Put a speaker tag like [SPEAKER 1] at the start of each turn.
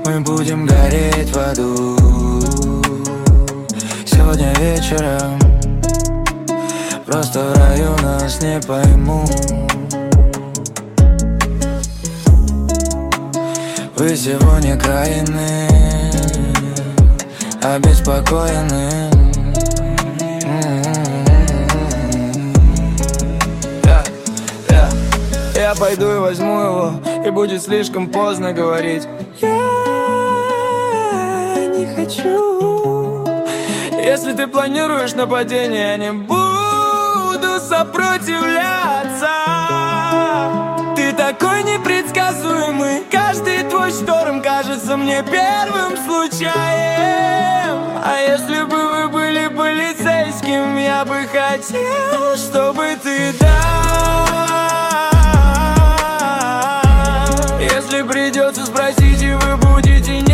[SPEAKER 1] Мы будем гореть в аду сегодня вечером. Просто в раю нас не поймут. Вы сегодня крайны, обеспокоены. Я пойду и возьму его, и будет слишком поздно говорить. Я не хочу. Если ты планируешь нападение, я не буду сопротивляться. Ты такой непредсказуемый, каждый твой шторм кажется мне первым случаем. А если бы вы были полицейским, я бы хотел, чтобы ты если придется спросить, и вы будете